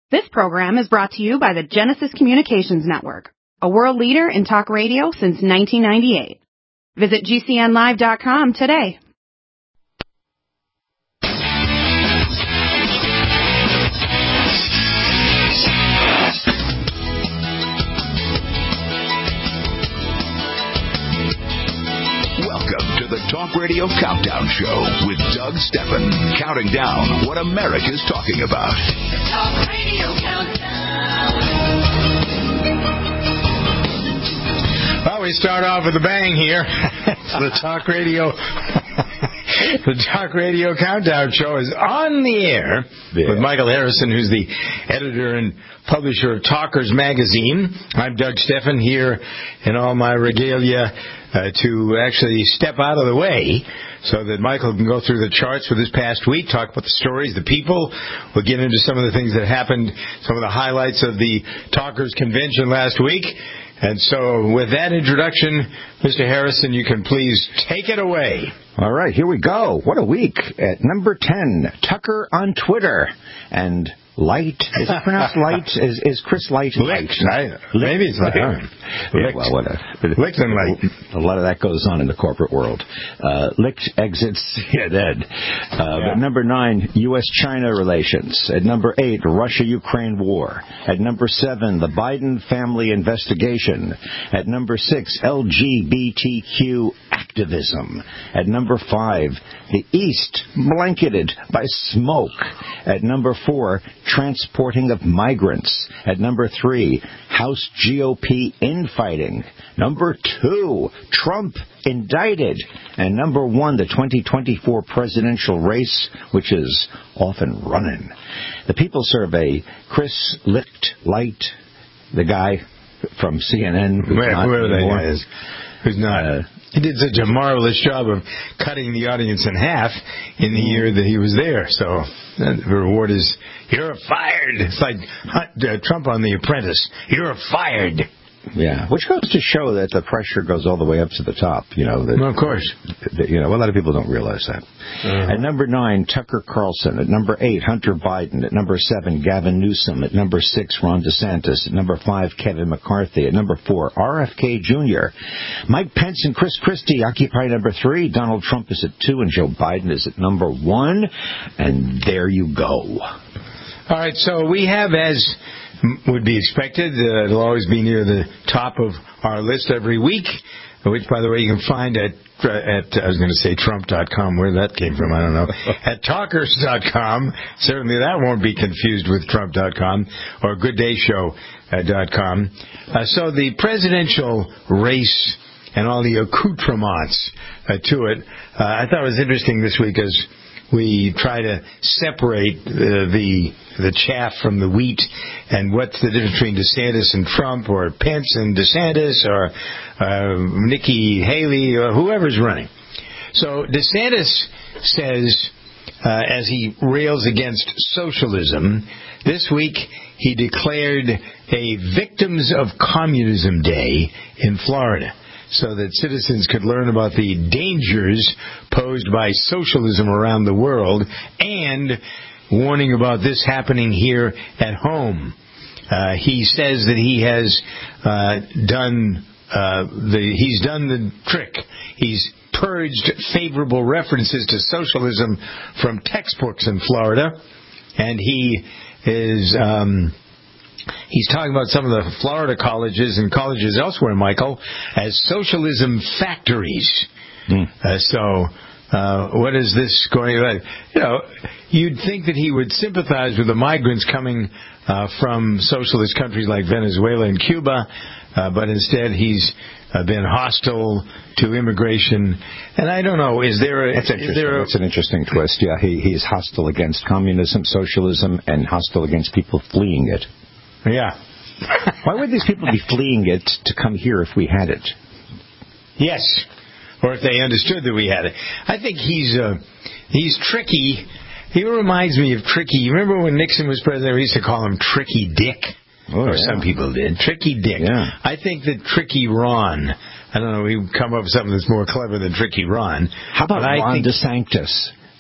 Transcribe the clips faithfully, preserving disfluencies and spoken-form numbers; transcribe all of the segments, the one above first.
This program is brought to you by the Genesis Communications Network, a world leader in talk radio since nineteen ninety-eight. Visit G C N live dot com today. Welcome to the Talk Radio Countdown Show with Doug Steffen, counting down what America's talking about. The Talk Radio Countdown. Well, we start off with a bang here. It's the Talk Radio. The Talk Radio Countdown Show is on the air yeah. with Michael Harrison, who's the editor and publisher of Talkers Magazine. I'm Doug Steffen, here in all my regalia uh, to actually step out of the way so that Michael can go through the charts for this past week, talk about the stories, the people. We'll get into some of the things that happened, some of the highlights of the Talkers Convention last week. And so with that introduction, Mister Harrison, you can please take it away. All right, here we go. What a week. At number ten, Tucker on Twitter. And Light, is it pronounced Light? Is, is Chris Light? Light. Light. Maybe it's Light. Yeah, well, what a, Licht and Light. A lot of that goes on in the corporate world. Uh, Licht exits, yeah, dead. Uh, yeah. At number nine, U S China relations. At number eight, Russia-Ukraine war. At number seven, the Biden family investigation. At number six, L G B T Q activism. At number five, the East blanketed by smoke. At number four, transporting of migrants. At number three, House G O P infighting. Number two, Trump indicted. And number one, the twenty twenty-four presidential race, which is often running. The People Survey, Chris Licht, Light, the guy from C N N. Whoever that guy is. Who's not... Uh, He did such a marvelous job of cutting the audience in half in the year that he was there. So the reward is, you're fired. It's like uh, Trump on The Apprentice. You're fired. Yeah, which goes to show that the pressure goes all the way up to the top. You know, that, well, of course. That, you know, a lot of people don't realize that. Uh-huh. At number nine, Tucker Carlson. At number eight, Hunter Biden. At number seven, Gavin Newsom. At number six, Ron DeSantis. At number five, Kevin McCarthy. At number four, R F K Junior Mike Pence and Chris Christie occupy number three. Donald Trump is at two, and Joe Biden is at number one. And there you go. All right, so we have, as would be expected, uh, it'll always be near the top of our list every week, which, by the way, you can find at, uh, at I was going to say Trump dot com, where that came from, I don't know, at Talkers dot com. Certainly that won't be confused with Trump dot com or Good Day Show dot com. Uh, so the presidential race and all the accoutrements uh, to it, uh, I thought it was interesting this week as we try to separate uh, the the chaff from the wheat, and what's the difference between DeSantis and Trump, or Pence and DeSantis, or uh, Nikki Haley, or whoever's running. So DeSantis says, uh, as he rails against socialism, this week he declared a Victims of Communism Day in Florida, so that citizens could learn about the dangers posed by socialism around the world, and warning about this happening here at home. Uh, he says that he has uh, done uh, the he's done the trick. He's purged favorable references to socialism from textbooks in Florida, and he is. Um, He's talking about some of the Florida colleges and colleges elsewhere, Michael, as socialism factories. Mm. Uh, so, uh, what is this going on? You know, you'd think that he would sympathize with the migrants coming uh, from socialist countries like Venezuela and Cuba, uh, but instead he's uh, been hostile to immigration. And I don't know, is there a... That's interesting. Is there a, That's an interesting twist. Yeah, he, he's hostile against communism, socialism, and hostile against people fleeing it. Yeah. Why would these people be fleeing it to come here if we had it? Yes. Or if they understood that we had it. I think he's uh, he's tricky. He reminds me of Tricky. You remember when Nixon was president, we used to call him Tricky Dick? Oh, or yeah. Some people did. Tricky Dick. Yeah. I think that Tricky Ron, I don't know, we've come up with something that's more clever than Tricky Ron. How about but Ron I think, DeSantis?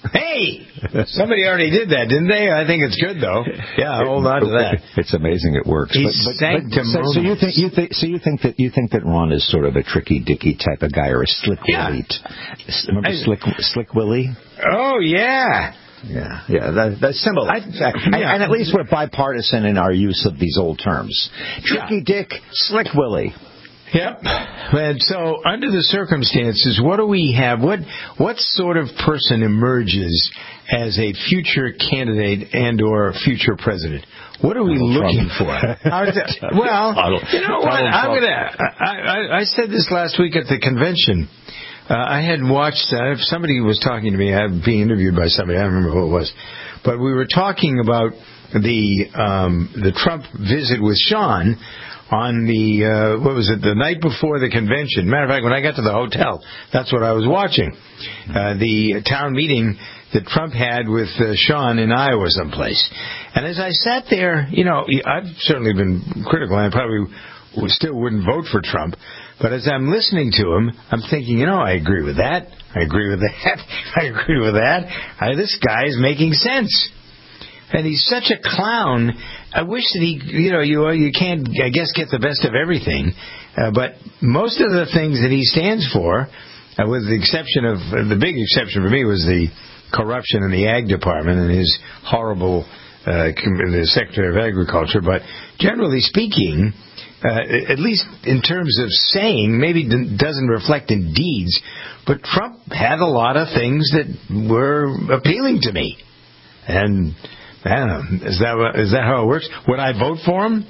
Hey, somebody already did that, didn't they? I think it's good though. Yeah, hold on to that. It's amazing it works. He's but, but, but, so, so you think you think so you think that you think that Ron is sort of a tricky dicky type of guy or a slick yeah. Willie? Remember I, Slick Slick Willie? Oh yeah. Yeah, yeah, that, that's similar. I, yeah. and, and at least we're bipartisan in our use of these old terms. Tricky yeah. Dick, Slick Willie. Yep. And so, under the circumstances, what do we have? What what sort of person emerges as a future candidate and or future president? What are we Donald looking Trump. for? well, Donald, you know what? Donald I'm gonna. I, I, I said this last week at the convention. Uh, I had watched. Uh, somebody was talking to me. I was being interviewed by somebody. I don't remember who it was, but we were talking about the um, the Trump visit with Sean. On the, uh, what was it, the night before the convention. Matter of fact, when I got to the hotel, that's what I was watching. Uh, the town meeting that Trump had with uh, Sean in Iowa someplace. And as I sat there, you know, I've certainly been critical, and I probably still wouldn't vote for Trump. But as I'm listening to him, I'm thinking, you know, I agree with that. I agree with that. I agree with that. I, this guy is making sense. And he's such a clown. I wish that he, you know, you you can't, I guess, get the best of everything. Uh, but most of the things that he stands for, uh, with the exception of, uh, the big exception for me was the corruption in the Ag Department and his horrible uh, the Secretary of Agriculture. But generally speaking, uh, at least in terms of saying, maybe doesn't reflect in deeds, but Trump had a lot of things that were appealing to me. And I don't know. Is that is that how it works? Would I vote for him?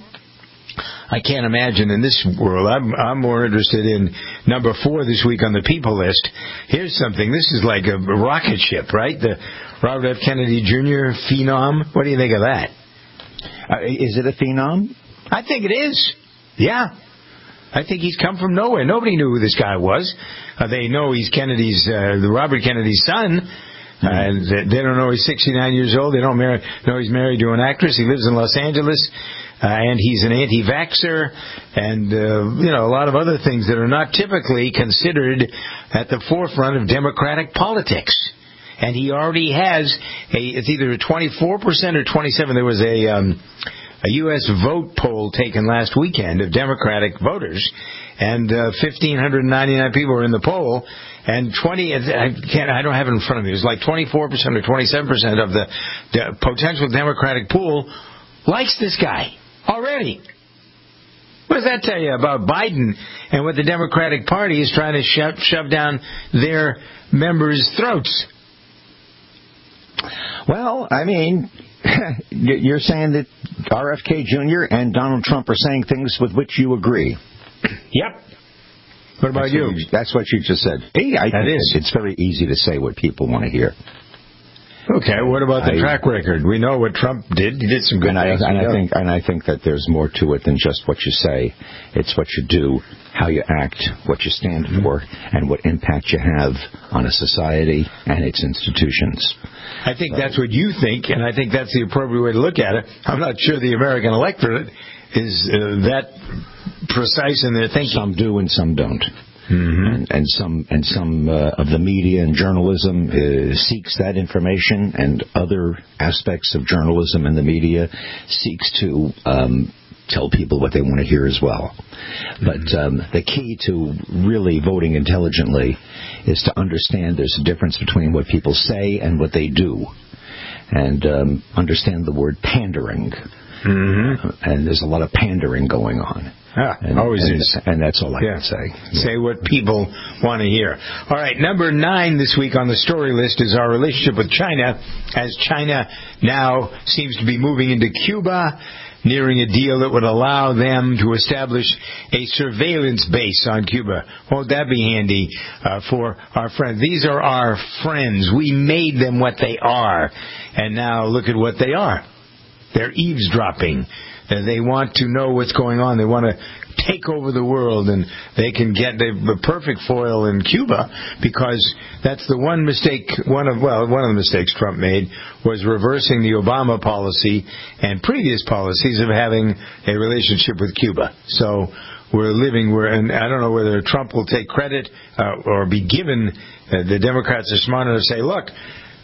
I can't imagine in this world. I'm I'm more interested in number four this week on the people list. Here's something. This is like a rocket ship, right? The Robert F. Kennedy Junior phenom. What do you think of that? Uh, is it a phenom? I think it is. Yeah. I think he's come from nowhere. Nobody knew who this guy was. Uh, they know he's Kennedy's, uh, the Robert Kennedy's son. Uh, and they don't know he's sixty-nine years old. They don't marry, know he's married to an actress. He lives in Los Angeles, uh, and he's an anti-vaxxer, and uh, you know a lot of other things that are not typically considered at the forefront of Democratic politics. And he already has a it's either a twenty-four percent or twenty-seven. There was a um, a U S vote poll taken last weekend of Democratic voters, and uh, one thousand five hundred ninety-nine people were in the poll. And twenty, I can't, I don't have it in front of me. It was like twenty-four percent or twenty-seven percent of the, the potential Democratic pool likes this guy already. What does that tell you about Biden and what the Democratic Party is trying to shove, shove down their members' throats? Well, I mean, you're saying that R F K Junior and Donald Trump are saying things with which you agree. Yep. What about that's you? What you? That's what you just said. Hey, I that think is. It's very easy to say what people want to hear. Okay, what about the I, track record? We know what Trump did. He did some good and things. I, and I think, and I think that there's more to it than just what you say. It's what you do, how you act, what you stand mm-hmm. for, and what impact you have on a society and its institutions. I think so. That's what you think, and I think that's the appropriate way to look at it. I'm not sure the American electorate is uh, that precise in their thinking. Some do and some don't. Mm-hmm. And, and some and some uh, of the media and journalism uh, seeks that information, and other aspects of journalism and the media seeks to um, tell people what they want to hear as well. Mm-hmm. But um, the key to really voting intelligently is to understand there's a difference between what people say and what they do, and um, understand the word pandering. Mm-hmm. And there's a lot of pandering going on. Yeah, and, always and, is. And that's all I yeah. can say. Say what people want to hear. All right, number nine this week on the story list is our relationship with China, as China now seems to be moving into Cuba, nearing a deal that would allow them to establish a surveillance base on Cuba. Won't that be handy uh, for our friends? These are our friends. We made them what they are, and now look at what they are. They're eavesdropping. Uh, they want to know what's going on. They want to take over the world, and they can get the perfect foil in Cuba, because that's the one mistake, one of, well, one of the mistakes Trump made was reversing the Obama policy and previous policies of having a relationship with Cuba. So we're living, we're, and I don't know whether Trump will take credit uh, or be given, uh, the Democrats are smart enough to say, look,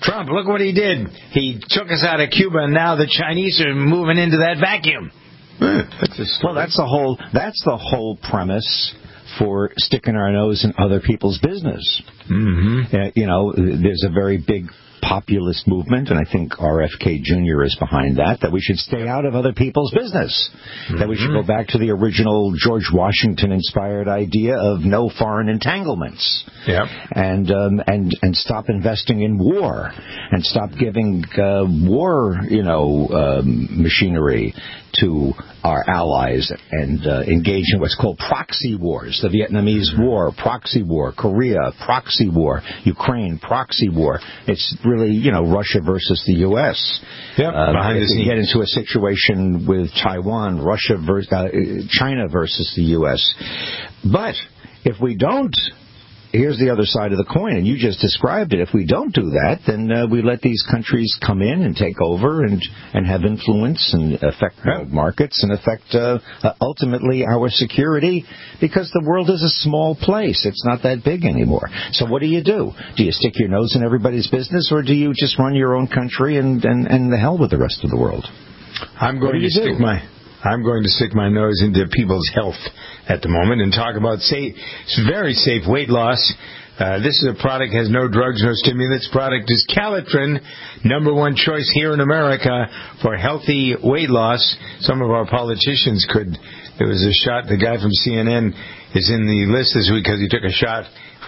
Trump, look what he did. He took us out of Cuba, and now the Chinese are moving into that vacuum. That's a well, that's the whole. That's the whole premise for sticking our nose in other people's business. Mm-hmm. Uh, you know, there's a very big populist movement, and I think R F K Junior is behind that, that we should stay out of other people's business, mm-hmm. that we should go back to the original George Washington-inspired idea of no foreign entanglements, yep. and um, and and stop investing in war, and stop giving uh, war, you know, um, machinery to our allies, and uh, engage in what's called proxy wars. The Vietnamese War, proxy war. Korea, proxy war. Ukraine, proxy war. It's really, you know, Russia versus the U S Yep, uh, behind if the we scenes. get into a situation with Taiwan, Russia versus uh, China versus the U S But if we don't, here's the other side of the coin, and you just described it. If we don't do that, then uh, we let these countries come in and take over and, and have influence and affect world markets and affect uh, uh, ultimately our security, because the world is a small place. It's not that big anymore. So what do you do? Do you stick your nose in everybody's business, or do you just run your own country and, and, and the hell with the rest of the world? I'm going to stick my... I'm going to stick my nose into people's health at the moment and talk about safe, very safe weight loss. Uh, this is a product that has no drugs, no stimulants. Product is Calitrin, number one choice here in America for healthy weight loss. Some of our politicians could. There was a shot. The guy from C N N is in the list this week because he took a shot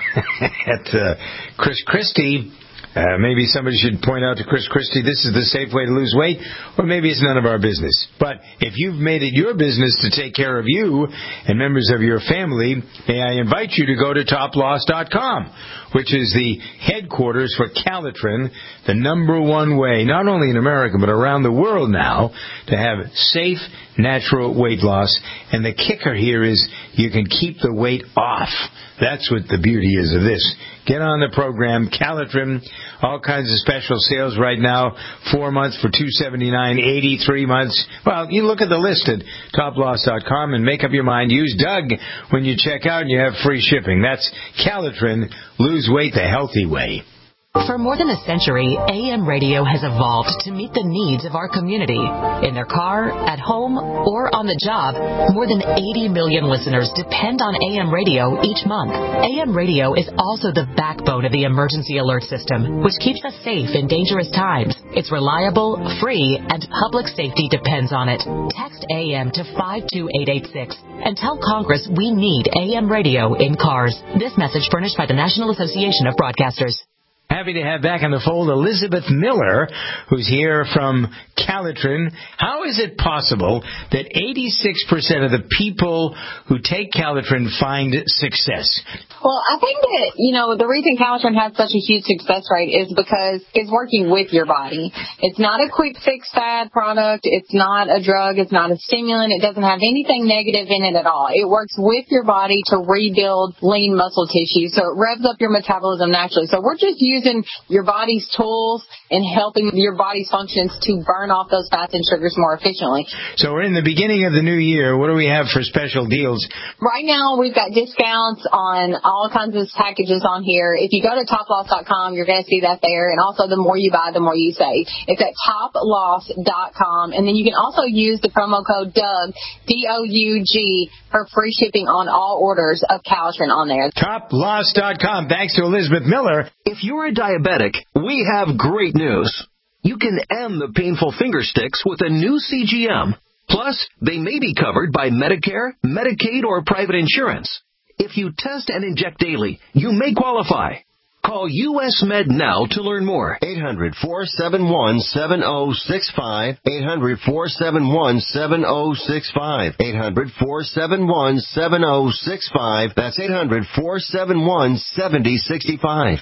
at uh, Chris Christie. Uh, maybe somebody should point out to Chris Christie, this is the safe way to lose weight, or maybe it's none of our business. But if you've made it your business to take care of you and members of your family, may I invite you to go to top loss dot com, which is the headquarters for Calitrin, the number one way, not only in America, but around the world now, to have safe, natural weight loss. And the kicker here is you can keep the weight off. That's what the beauty is of this. Get on the program, Calitrin, all kinds of special sales right now. Four months for two hundred seventy-nine dollars, eighty-three months. Well, you look at the list at top loss dot com and make up your mind. Use Doug when you check out and you have free shipping. That's Calitrin. Lose weight the healthy way. For more than a century, A M radio has evolved to meet the needs of our community. In their car, at home, or on the job, more than eighty million listeners depend on A M radio each month. A M radio is also the backbone of the emergency alert system, which keeps us safe in dangerous times. It's reliable, free, and public safety depends on it. Text A M to five two eight eight six and tell Congress we need A M radio in cars. This message furnished by the National Association of Broadcasters. Happy to have back in the fold Elizabeth Miller, who's here from Calitrin. How is it possible that eighty-six percent of the people who take Calitrin find success? Well, I think that, you know, the reason Calitrin has such a huge success rate is because it's working with your body. It's not a quick fix fad product. It's not a drug. It's not a stimulant. It doesn't have anything negative in it at all. It works with your body to rebuild lean muscle tissue, so it revs up your metabolism naturally. So we're just using using your body's tools and helping your body's functions to burn off those fats and sugars more efficiently. So we're in the beginning of the new year. What do we have for special deals? Right now, we've got discounts on all kinds of packages on here. If you go to top loss dot com, you're going to see that there. And also, the more you buy, the more you save. It's at top loss dot com. And then you can also use the promo code Doug, D O U G, for free shipping on all orders of Calitrin on there. top loss dot com. Thanks to Elizabeth Miller. If you're a diabetic, we have great news. You can end the painful finger sticks with a new C G M. Plus, they may be covered by Medicare, Medicaid, or private insurance. If you test and inject daily, you may qualify. Call U S Med now to learn more. eight hundred, four seven one, seven oh six five. eight hundred, four seven one, seven oh six five. eight hundred, four seven one, seven oh six five. That's eight hundred, four seven one, seven oh six five.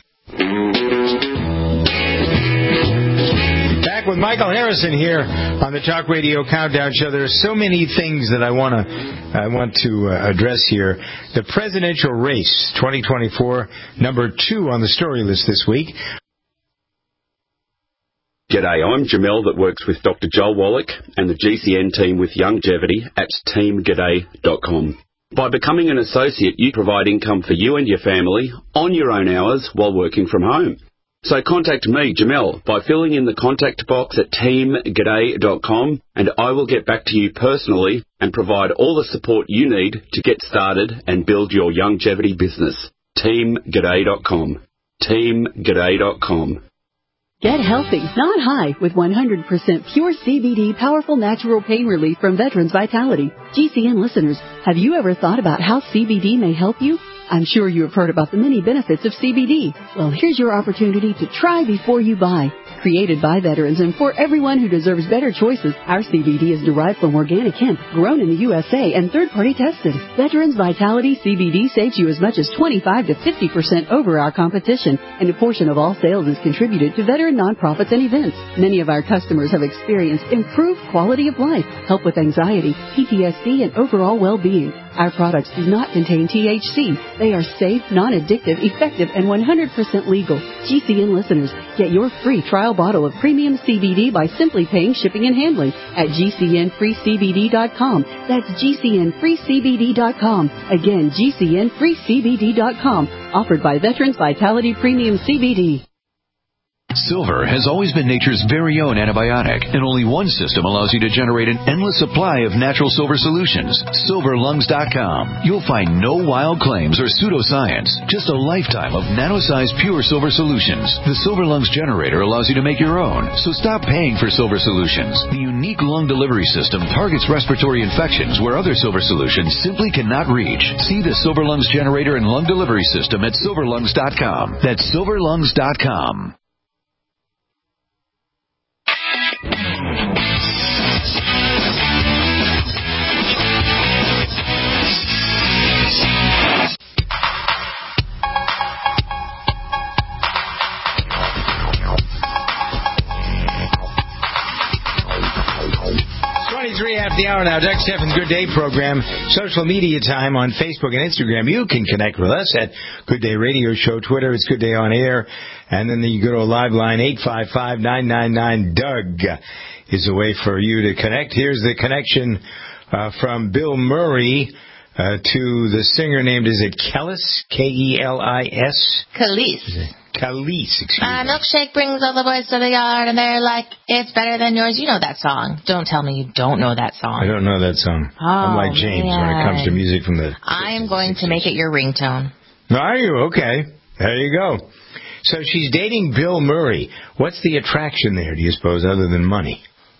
Back with Michael Harrison here on the Talk Radio Countdown Show. There are so many things that I want to I want to uh, address here. The presidential race, twenty twenty-four, number two on the story list this week. G'day, I'm Jamel that works with Doctor Joel Wallach and the G C N team with Longevity at team g'day dot com. By becoming an associate, you provide income for you and your family on your own hours while working from home. So contact me, Jamel, by filling in the contact box at team g'day dot com, and I will get back to you personally and provide all the support you need to get started and build your longevity business. team g'day dot com. team g'day dot com. Get healthy, not high, with one hundred percent pure C B D powerful natural pain relief from Veterans Vitality. G C N listeners, have you ever thought about how C B D may help you? I'm sure you have heard about the many benefits of C B D. Well, here's your opportunity to try before you buy. Created by veterans and for everyone who deserves better choices, our C B D is derived from organic hemp, grown in the U S A and third-party tested. Veterans Vitality C B D saves you as much as twenty-five to fifty percent over our competition, and a portion of all sales is contributed to veteran nonprofits and events. Many of our customers have experienced improved quality of life, help with anxiety, P T S D, and overall well-being. Our products do not contain T H C. They are safe, non-addictive, effective, and one hundred percent legal. G C N listeners, get your free trial bottle of premium C B D by simply paying shipping and handling at G C N free C B D dot com. That's G C N free C B D dot com. Again, G C N free C B D dot com. Offered by Veterans Vitality Premium C B D. Silver has always been nature's very own antibiotic, and only one system allows you to generate an endless supply of natural silver solutions. silver lungs dot com. You'll find no wild claims or pseudoscience, just a lifetime of nano-sized pure silver solutions. The Silver Lungs generator allows you to make your own, so stop paying for silver solutions. The unique lung delivery system targets respiratory infections where other silver solutions simply cannot reach. See the Silver Lungs generator and lung delivery system at silver lungs dot com. That's silver lungs dot com. twenty-three after the hour now. Doug Stephan's Good Day program. Social media time on Facebook and Instagram. You can connect with us at Good Day Radio Show. Twitter, it's Good Day On Air. And then the good old live line, eight five five, nine nine nine, D U G, is a way for you to connect. Here's the connection uh, from Bill Murray uh, to the singer named, is it Kelis? K E L I S? Kelis. Kelis, excuse My me. milkshake brings all the boys to the yard, and they're like, it's better than yours. You know that song. Don't tell me you don't know that song. I don't know that song. Oh, I'm like James man. when it comes to music from the... I am going to make it your ringtone. Are you? Okay. There you go. So she's dating Bill Murray. What's the attraction there, do you suppose, other than money?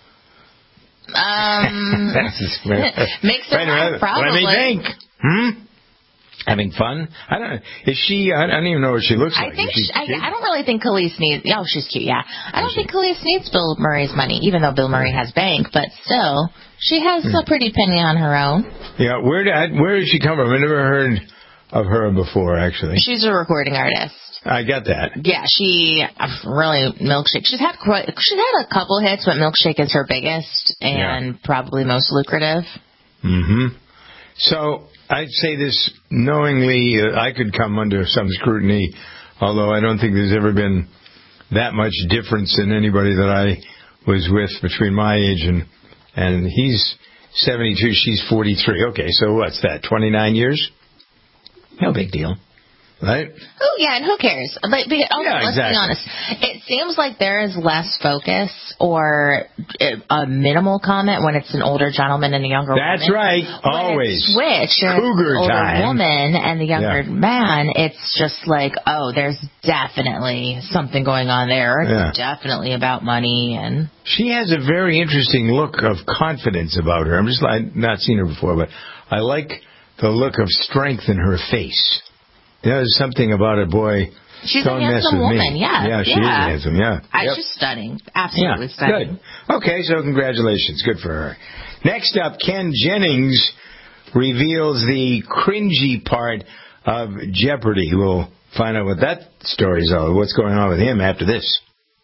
Um, makes it laugh, probably. Let me think. Hmm? Having fun? I don't. Is she? I don't even know what she looks I like. think she, she, I, I don't really think Kelis needs. Oh, she's cute. Yeah, I don't think Kelis needs Bill Murray's money, even though Bill Murray has bank. But still, she has a pretty penny on her own. Yeah. Where did where did she come from? I never heard of her before. Actually, she's a recording artist. I got that. Yeah, she really Milkshake. She's had quite, she's had a couple hits, but Milkshake is her biggest and yeah. probably most lucrative. Mm-hmm. So I'd say this knowingly. Uh, I could come under some scrutiny, although I don't think there's ever been that much difference in anybody that I was with between my age and and he's seventy-two, she's forty-three. Okay, so what's that? twenty-nine years? No big deal. Right? Oh, yeah, and who cares? But, but also, yeah, let's exactly. be honest. It seems like there is less focus or a minimal comment when it's an older gentleman and a younger That's woman. That's right. When Always. It's switch. Cougar the older time. woman and the younger yeah. man, it's just like, oh, there's definitely something going on there. It's yeah. definitely about money. And she has a very interesting look of confidence about her. I'm just I've not seen her before, but I like the look of strength in her face. There's something about it, boy. She's Don't a handsome woman, me. yeah. Yeah, she yeah. is handsome, yeah. I, yep. She's stunning. Absolutely yeah, stunning. Good. Okay, so congratulations. Good for her. Next up, Ken Jennings reveals the cringy part of Jeopardy. We'll find out what that story is all. What's going on with him after this.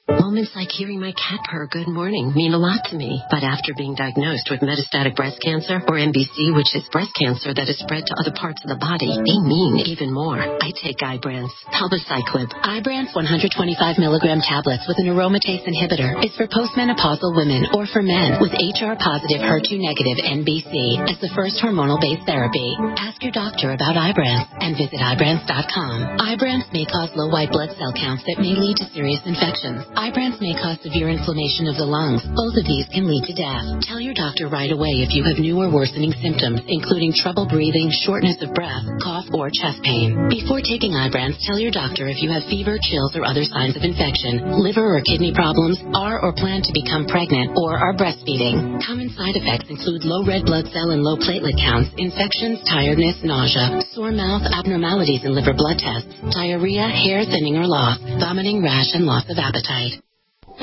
Moments like hearing my cat purr good morning mean a lot to me. But after being diagnosed with metastatic breast cancer, or M B C, which is breast cancer that is spread to other parts of the body, they mean even more. I take Ibrance, Palbociclib. Ibrance one hundred twenty-five milligram tablets with an aromatase inhibitor is for postmenopausal women or for men with H R positive, H E R two negative M B C as the first hormonal-based therapy. Ask your doctor about Ibrance and visit Ibrance dot com. Ibrance may cause low white blood cell counts that may lead to serious infections. Ibrance may cause severe inflammation of the lungs. Both of these can lead to death. Tell your doctor right away if you have new or worsening symptoms, including trouble breathing, shortness of breath, cough, or chest pain. Before taking Ibrance, tell your doctor if you have fever, chills, or other signs of infection, liver or kidney problems, are or plan to become pregnant, or are breastfeeding. Common side effects include low red blood cell and low platelet counts, infections, tiredness, nausea, sore mouth, abnormalities in liver blood tests, diarrhea, hair thinning or loss, vomiting, rash, and loss of appetite. All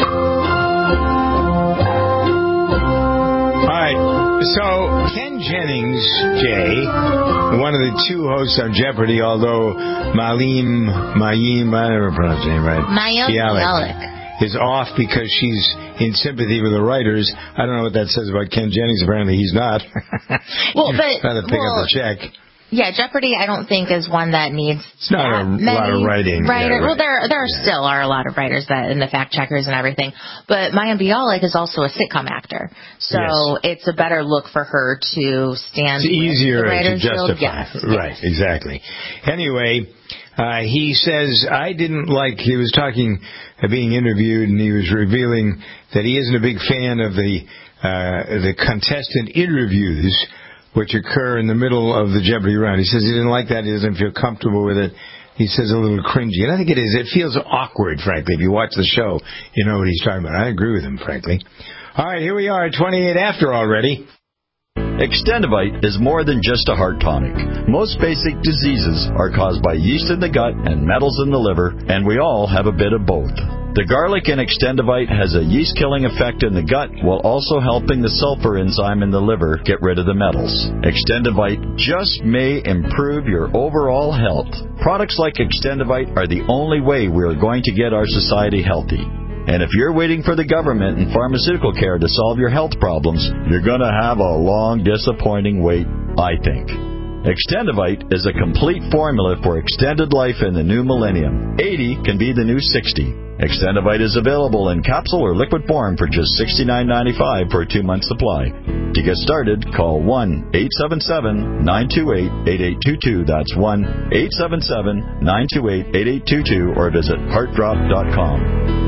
right, so Ken Jennings, Jay, one of the two hosts on Jeopardy, although Malim, Mayim, I never pronounce her name right, Mayim Bialik, is off because she's in sympathy with the writers. I don't know what that says about Ken Jennings. Apparently he's not. Well, but... Trying to pick well, up the check. Yeah, Jeopardy I don't think is one that needs It's not a many lot of writing. Writer. Yeah, right. Well, there there yeah. still are a lot of writers that in the fact checkers and everything. But Mayim Bialik is also a sitcom actor, so yes. it's a better look for her to stand. It's easier with the to writers justify. Yes, Right, yes. exactly. Anyway, uh, he says, I didn't like, he was talking, uh, being interviewed, and he was revealing that he isn't a big fan of the uh, the contestant interviews which occur in the middle of the Jeopardy round. He says he didn't like that. He doesn't feel comfortable with it. He says a little cringy. And I think it is. It feels awkward, frankly. If you watch the show, you know what he's talking about. I agree with him, frankly. All right, here we are at twenty-eight after already. Extendivite is more than just a heart tonic. Most basic diseases are caused by yeast in the gut and metals in the liver, and we all have a bit of both. The garlic in Extendivite has a yeast-killing effect in the gut while also helping the sulfur enzyme in the liver get rid of the metals. Extendivite just may improve your overall health. Products like Extendivite are the only way we are going to get our society healthy. And if you're waiting for the government and pharmaceutical care to solve your health problems, you're going to have a long, disappointing wait, I think. Extendivite is a complete formula for extended life in the new millennium. eighty can be the new sixty. Extendivite is available in capsule or liquid form for just sixty-nine ninety-five for a two-month supply. To get started, call one eight seven seven, nine two eight, eight eight two two. That's one eight seven seven, nine two eight, eight eight two two or visit heart drop dot com.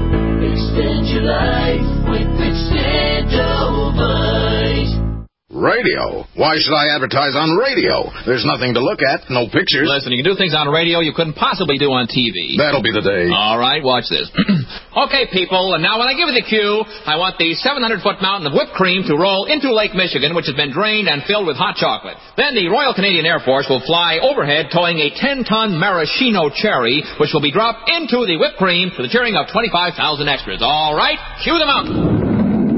Extend your life with Extendivite. Radio? Why should I advertise on radio? There's nothing to look at, no pictures. Listen, you can do things on radio you couldn't possibly do on T V. That'll be the day. All right, watch this. Okay, people, and now when I give you the cue, I want the seven hundred foot mountain of whipped cream to roll into Lake Michigan, which has been drained and filled with hot chocolate. Then the Royal Canadian Air Force will fly overhead towing a ten ton maraschino cherry, which will be dropped into the whipped cream to the cheering of twenty-five thousand extras. All right, cue the mountain.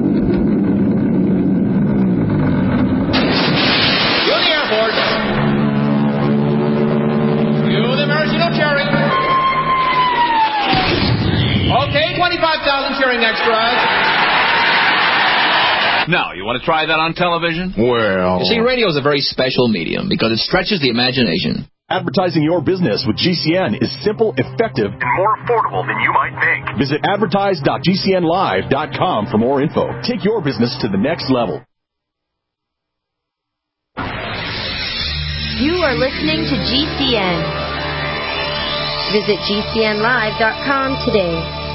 Okay, twenty-five thousand cheering extras. Now, you want to try that on television? Well... You see, radio is a very special medium because it stretches the imagination. Advertising your business with G C N is simple, effective, and more affordable than you might think. Visit advertise dot G C N live dot com for more info. Take your business to the next level. You are listening to G C N. Visit G C N live dot com today.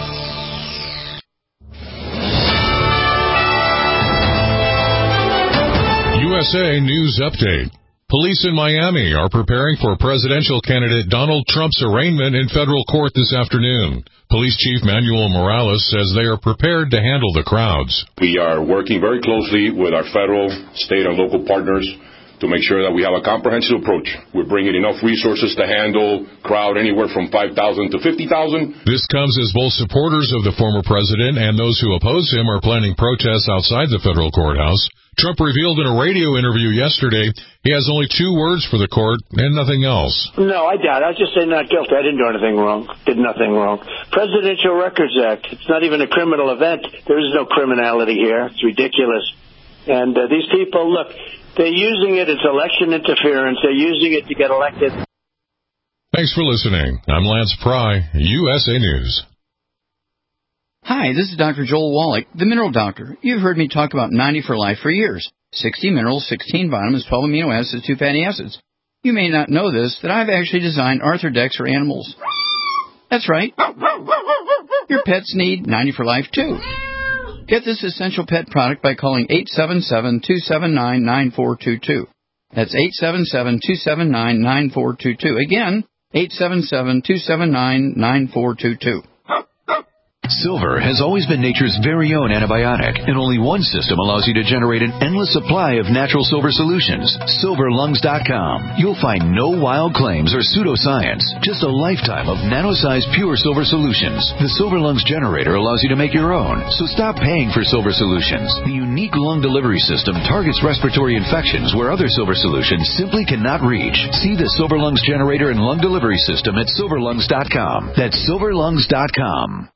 U S A News Update. Police in Miami are preparing for presidential candidate Donald Trump's arraignment in federal court this afternoon. Police Chief Manuel Morales says they are prepared to handle the crowds. We are working very closely with our federal, state, and local partners to make sure that we have a comprehensive approach. We're bringing enough resources to handle crowd anywhere from five thousand to fifty thousand. This comes as both supporters of the former president and those who oppose him are planning protests outside the federal courthouse. Trump revealed in a radio interview yesterday he has only two words for the court and nothing else. No, I doubt it. I was just saying not guilty. I didn't do anything wrong. Did nothing wrong. Presidential Records Act. It's not even a criminal event. There is no criminality here. It's ridiculous. And uh, these people, look, they're using it. It's election interference. They're using it to get elected. Thanks for listening. I'm Lance Pry, U S A News. Hi, this is Doctor Joel Wallach, the Mineral Doctor. You've heard me talk about ninety for Life for years. sixty minerals, sixteen vitamins, twelve amino acids, two fatty acids. You may not know this, that I've actually designed Arthrodex for animals. That's right. Your pets need ninety for Life, too. Get this essential pet product by calling eight seven seven, two seven nine, nine four two two. That's eight seven seven, two seven nine, nine four two two. Again, eight seven seven, two seven nine, nine four two two. Silver has always been nature's very own antibiotic, and only one system allows you to generate an endless supply of natural silver solutions. silver lungs dot com. You'll find no wild claims or pseudoscience, just a lifetime of nano-sized pure silver solutions. The Silver Lungs generator allows you to make your own, so stop paying for silver solutions. The unique lung delivery system targets respiratory infections where other silver solutions simply cannot reach. See the Silver Lungs generator and lung delivery system at silver lungs dot com. That's silver lungs dot com.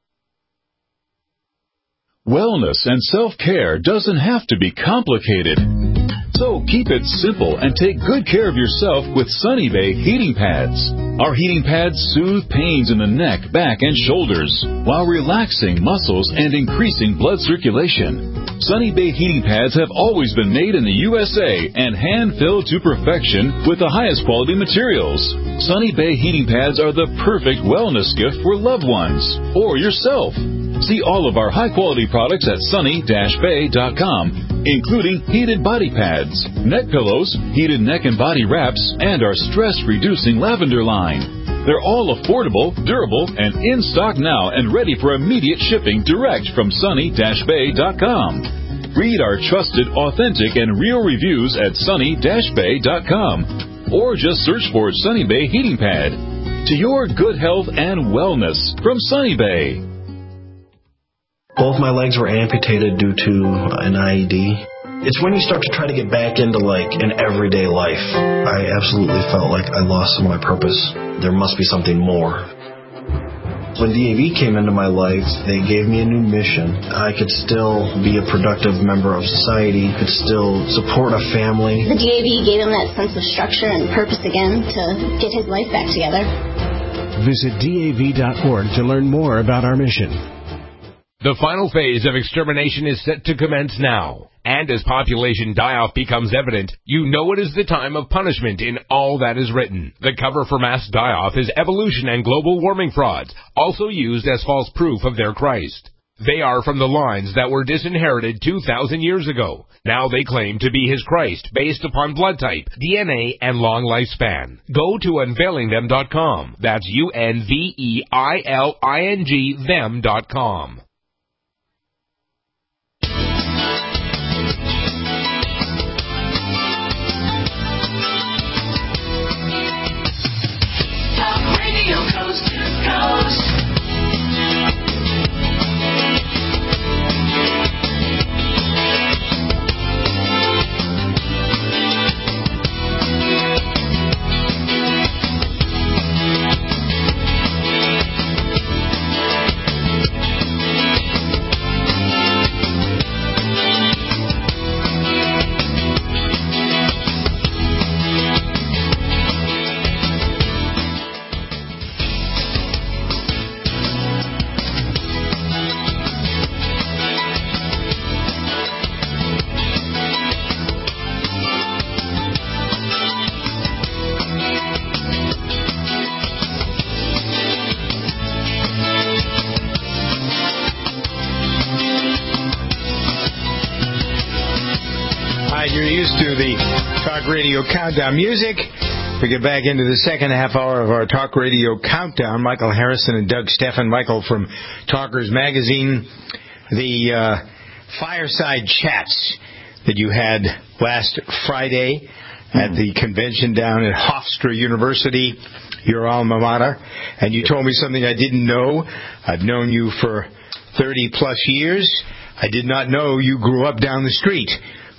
Wellness and self-care doesn't have to be complicated. So keep it simple and take good care of yourself with Sunny Bay heating pads. Our heating pads soothe pains in the neck, back, and shoulders while relaxing muscles and increasing blood circulation. Sunny Bay heating pads have always been made in the U S A and hand-filled to perfection with the highest quality materials. Sunny Bay heating pads are the perfect wellness gift for loved ones or yourself. See all of our high-quality products at sunny dash bay dot com, including heated body pads, neck pillows, heated neck and body wraps, and our stress-reducing lavender line. They're all affordable, durable, and in stock now and ready for immediate shipping direct from sunny dash bay dot com. Read our trusted, authentic, and real reviews at sunny dash bay dot com or just search for Sunny Bay Heating Pad. To your good health and wellness from Sunny Bay. Both my legs were amputated due to an I E D. It's when you start to try to get back into, like, an everyday life. I absolutely felt like I lost some of my purpose. There must be something more. When D A V came into my life, they gave me a new mission. I could still be a productive member of society, could still support a family. The D A V gave him that sense of structure and purpose again to get his life back together. Visit D A V dot org to learn more about our mission. The final phase of extermination is set to commence now. And as population die-off becomes evident, you know it is the time of punishment in all that is written. The cover for mass die-off is evolution and global warming frauds, also used as false proof of their Christ. They are from the lines that were disinherited two thousand years ago. Now they claim to be his Christ based upon blood type, D N A, and long lifespan. Go to unveiling them dot com. That's U N V E I L I N G them dot com. Coast to coast. Radio Countdown music. We get back into the second half hour of our Talk Radio Countdown. Michael Harrison and Doug Steffen. Michael from Talkers Magazine. The uh, fireside chats that you had last Friday at the convention down at Hofstra University, your alma mater. And you told me something I didn't know. I've known you for thirty plus years. I did not know you grew up down the street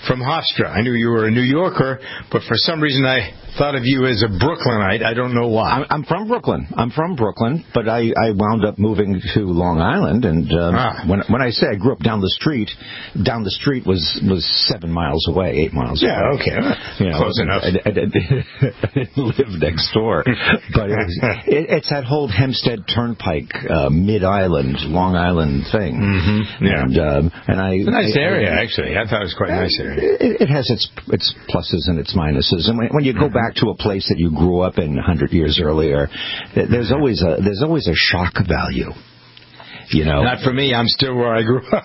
from Hofstra. I knew you were a New Yorker, but for some reason I thought of you as a Brooklynite. I don't know why. I'm, I'm from Brooklyn. I'm from Brooklyn, but I, I wound up moving to Long Island. And um, ah. when when I say I grew up down the street, down the street was, was seven miles away, eight miles yeah, away. Yeah, okay. You know, close enough. I, I, I didn't live next door. But it was, it, it's that whole Hempstead Turnpike, uh, Mid-Island, Long Island thing. Mm-hmm. Yeah. And, um, and I, it's a nice I, area, actually. I thought it was quite a nice area. It, it has its its pluses and its minuses. And when, when you go mm-hmm. back to a place that you grew up in a hundred years earlier, there's always a there's always a shock value. You know, not for me. I'm still where I grew up.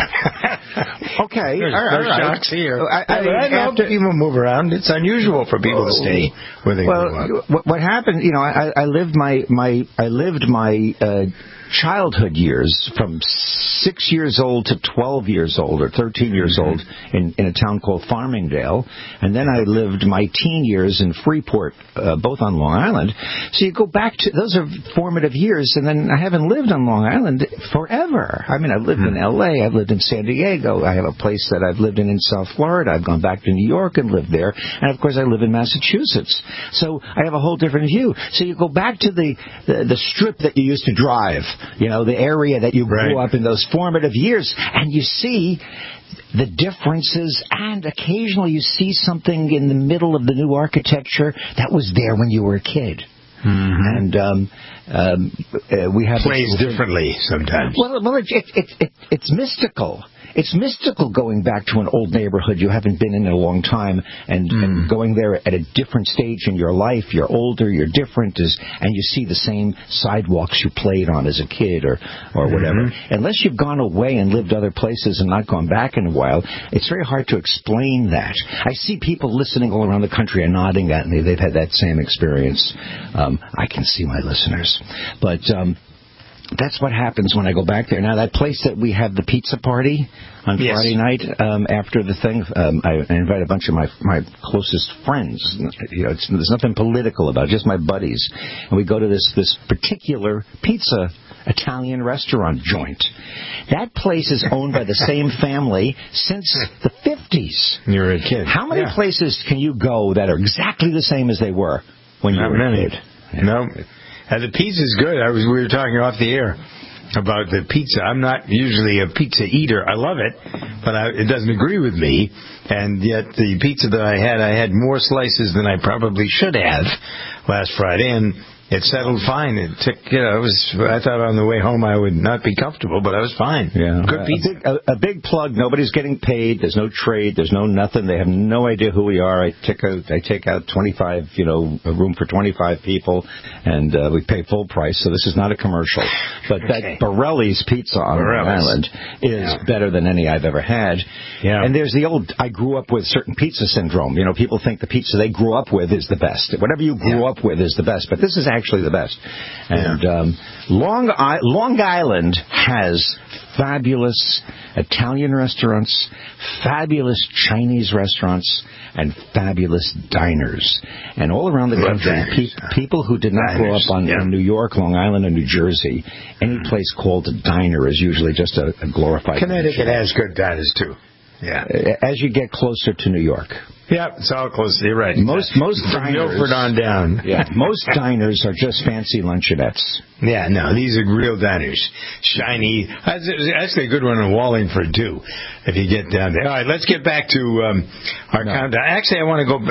Okay, there's all right, no all right. shocks here. I, I, I know after, people move around. It's unusual for people to stay where they well, grew up. What, what happened? You know, I, I lived my my I lived my. Uh, childhood years from six years old to twelve years old or thirteen years mm-hmm. old in, in a town called Farmingdale. And then I lived my teen years in Freeport, uh, both on Long Island. So you go back to, those are formative years, and then I haven't lived on Long Island forever. I mean, I've lived mm-hmm. in L A, I've lived in San Diego, I have a place that I've lived in in South Florida, I've gone back to New York and lived there, and of course I live in Massachusetts. So I have a whole different view. So you go back to the, the, the strip that you used to drive, you know, the area that you grew right. up in those formative years, and you see the differences, and occasionally you see something in the middle of the new architecture that was there when you were a kid. Mm-hmm. And um, um, uh, we have plays differently sometimes. Well, well, it, it, it, it, it's mystical. It's mystical going back to an old neighborhood you haven't been in in a long time, and, mm. and going there at a different stage in your life. You're older, you're different, is, and you see the same sidewalks you played on as a kid or, or whatever. Mm-hmm. Unless you've gone away and lived other places and not gone back in a while, it's very hard to explain that. I see people listening all around the country and nodding at me. They've had that same experience. Um, I can see my listeners. But... Um, That's what happens when I go back there. Now, that place that we have the pizza party on yes. Friday night um, after the thing, um, I invite a bunch of my my closest friends. You know, it's, there's nothing political about it, just my buddies. And we go to this, this particular pizza Italian restaurant joint. That place is owned by the same family since the fifties. You're a kid. How many yeah. places can you go that are exactly the same as they were when you Not were many. a kid? No. Uh, the pizza's good. I was we were talking off the air about the pizza. I'm not usually a pizza eater. I love it, but I, it doesn't agree with me. And yet the pizza that I had, I had more slices than I probably should have last Friday, and it settled fine. It took, you know, it was. I thought on the way home I would not be comfortable, but I was fine. Yeah, good pizza. A big, a, a big plug. Nobody's getting paid. There's no trade. There's no nothing. They have no idea who we are. I take out, I take out twenty-five, you know, a room for twenty-five people, and uh, we pay full price. So this is not a commercial. But okay. that Borelli's Pizza on Long Island is yeah. better than any I've ever had. Yeah. And there's the old I grew up with certain pizza syndrome. You know, people think the pizza they grew up with is the best. Whatever you grew yeah. up with is the best. But this is actually the best. And yeah. um, Long, I- Long Island has fabulous Italian restaurants, fabulous Chinese restaurants, and fabulous diners. And all around the country, pe- people who did not diners. grow up on, yeah. on New York, Long Island, or New Jersey, any place called a diner is usually just a, a glorified... Connecticut has good diners, too. Yeah. As you get closer to New York. Yeah, it's all close. You're right. Most most From diners, Milford on down. Yeah, most diners are just fancy luncheonettes. Yeah, no, these are real diners. Shiny. That's actually a good one in Wallingford, too, if you get down there. All right, let's get back to um, our no. countdown. Actually, I want to go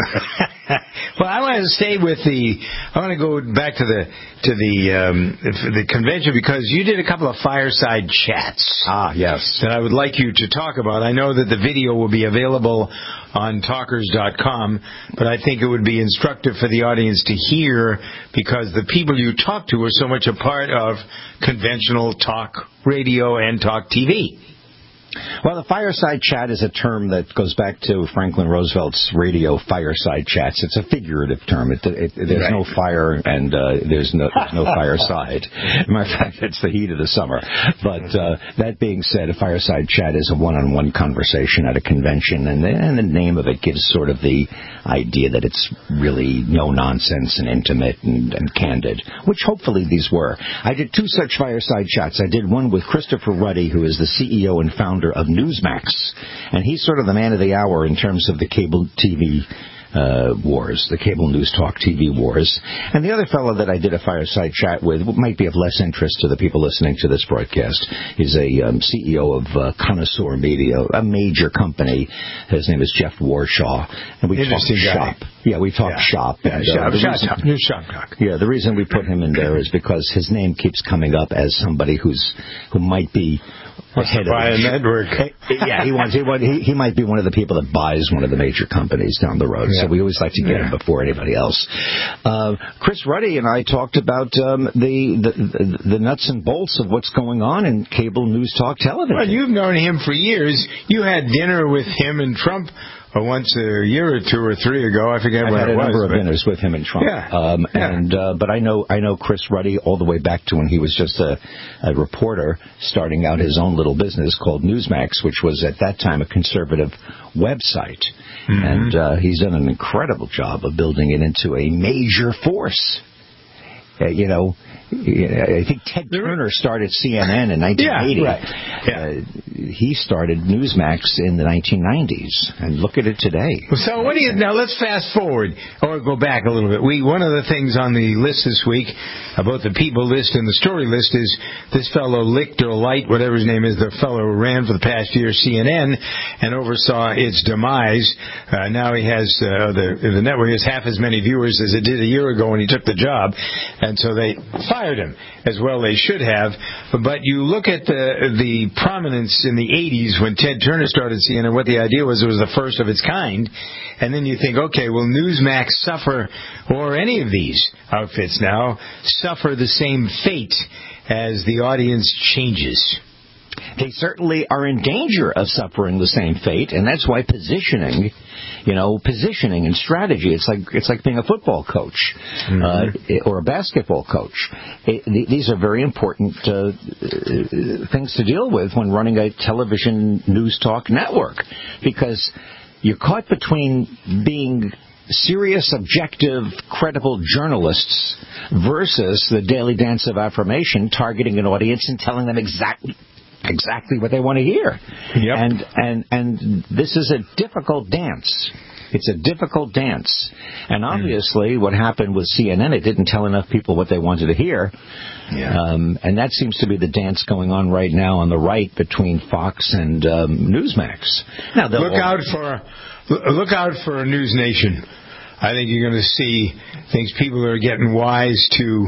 well, I want to stay with the, I want to go back to the to the um, the convention, because you did a couple of fireside chats. Ah, yes. That I would like you to talk about. I know that the video will be available on talkers dot com, but I think it would be instructive for the audience to hear, because the people you talk to are so much a part of conventional talk radio and talk T V. Well, the fireside chat is a term that goes back to Franklin Roosevelt's radio fireside chats. It's a figurative term. It, it, there's right. no fire and uh, there's no, there's no fireside. As a matter of fact, it's the heat of the summer. But uh, that being said, a fireside chat is a one-on-one conversation at a convention, and the, and the name of it gives sort of the idea that it's really no nonsense and intimate and, and candid, which hopefully these were. I did two such fireside chats. I did one with Christopher Ruddy, who is the C E O and founder founder of Newsmax. And he's sort of the man of the hour in terms of the cable T V Uh, wars, the cable news talk T V wars. And the other fellow that I did a fireside chat with, might be of less interest to the people listening to this broadcast, is a um, C E O of uh, Connoisseur Media, a major company. His name is Jeff Warshaw. And we talked shop. Yeah, we talked yeah. shop. Yeah, and, shop, uh, shop, reason, talk. New shop talk. Yeah, the reason we put him in there is because his name keeps coming up as somebody who's who might be head buy a network. yeah, he wants. He, he he might be one of the people that buys one of the major companies down the road. Yeah. So we always like to get yeah. him before anybody else. Uh, Chris Ruddy and I talked about um, the, the the nuts and bolts of what's going on in cable news talk television. Well, you've known him for years. You had dinner with him and Trump once a year or two or three ago. I forget I've what had it a was. number of but... dinners with him and Trump. Yeah. Um, yeah. And uh, but I know I know Chris Ruddy all the way back to when he was just a, a reporter starting out his own little business called Newsmax, which was at that time a conservative website. Mm-hmm. And uh, he's done an incredible job of building it into a major force. Uh, you know, I think Ted Turner started C N N in nineteen eighty. Yeah, right. Yeah. Uh, he started Newsmax in the nineteen nineties, and look at it today. So what do you now? Let's fast forward or go back a little bit. We one of the things on the list this week about the people list and the story list is this fellow Licht or Light, whatever his name is, the fellow who ran for the past year C N N and oversaw its demise. Uh, now he has uh, the the network has half as many viewers as it did a year ago when he took the job. And so they fired him, as well they should have. But you look at the the prominence in the eighties when Ted Turner started C N N, what the idea was it was the first of its kind. And then you think, okay, will Newsmax suffer, or any of these outfits now, suffer the same fate as the audience changes? They certainly are in danger of suffering the same fate, and that's why positioning, you know, positioning and strategy, it's like it's like being a football coach mm-hmm. uh, or a basketball coach. It, th- these are very important uh, things to deal with when running a television news talk network, because you're caught between being serious, objective, credible journalists versus the daily dance of affirmation, targeting an audience and telling them exactly exactly what they want to hear. Yep. And and and this is a difficult dance. It's a difficult dance. And obviously mm. what happened with C N N, it didn't tell enough people what they wanted to hear. Yeah. Um, and that seems to be the dance going on right now on the right between Fox and um, Newsmax. Now, look all... out for look out for a News Nation. I think you're going to see things. People are getting wise to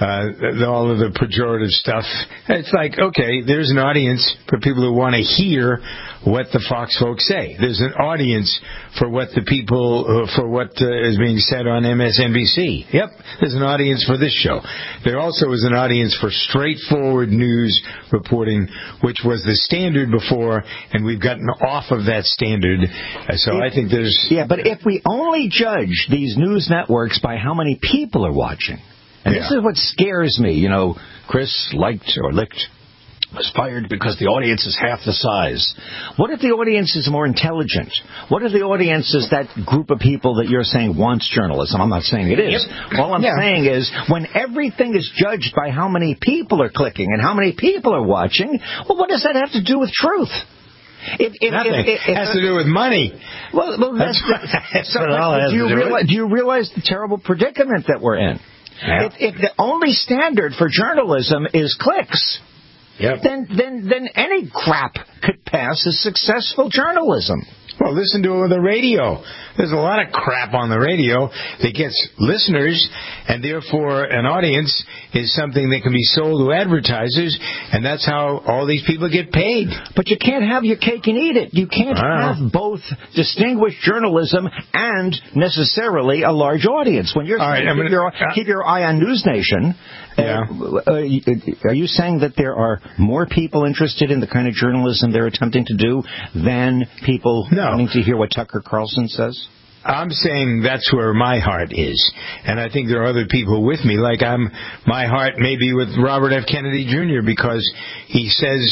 Uh, all of the pejorative stuff. It's like, okay, there's an audience for people who want to hear what the Fox folks say. There's an audience for what the people, uh, for what uh, is being said on M S N B C. Yep, there's an audience for this show. There also is an audience for straightforward news reporting, which was the standard before, and we've gotten off of that standard. Uh, so if, I think there's... Yeah, but if we only judge these news networks by how many people are watching, and yeah. this is what scares me. You know, Chris liked or licked was fired because the audience is half the size. What if the audience is more intelligent? What if the audience is that group of people that you're saying wants journalism? I'm not saying it is. Yep. All I'm yeah. saying is when everything is judged by how many people are clicking and how many people are watching, well, what does that have to do with truth? If, if, Nothing. If, if, if, it has to do with money. Well, well that's, that's, that's so, what all has do, you to do realize, do you realize the terrible predicament that we're in? Yeah. If, if the only standard for journalism is clicks, yep. then then then any crap could pass as successful journalism. Well, listen to it with the radio. There's a lot of crap on the radio that gets listeners, and therefore an audience is something that can be sold to advertisers, and that's how all these people get paid. But you can't have your cake and eat it. You can't have both distinguished journalism and necessarily a large audience. When you're all right, keep, gonna, your, uh, keep your eye on News Nation, yeah. uh, uh, are you saying that there are more people interested in the kind of journalism they're attempting to do than people no. wanting to hear what Tucker Carlson says? I'm saying that's where my heart is. And I think there are other people with me. Like I'm, my heart may be with Robert F. Kennedy Junior because he says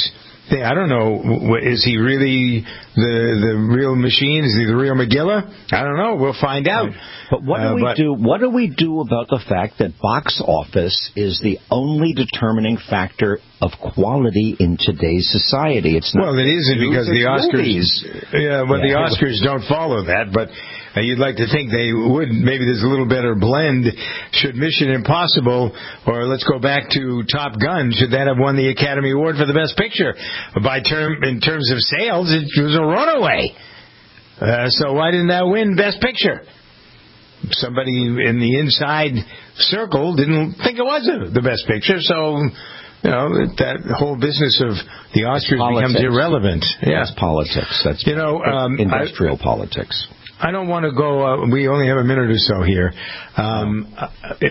I don't know. Is he really the the real machine? Is he the real McGilla? I don't know. We'll find out. But what do uh, we but, do? What do we do about the fact that box office is the only determining factor of quality in today's society? It's not. Well, it isn't because the Oscars. Movies. Yeah, well, yeah. the Oscars don't follow that, but. Uh, you'd like to think they would. Maybe there's a little better blend. Should Mission Impossible, or let's go back to Top Gun, should that have won the Academy Award for the Best Picture? By term, in terms of sales, it was a runaway. Uh, so why didn't that win Best Picture? Somebody in the inside circle didn't think it was a, the Best Picture, so... You know, that whole business of the Oscars becomes irrelevant. Yeah. That's politics. That's you know, um, industrial I, politics. I don't want to go. Uh, we only have a minute or so here. Um, uh, it,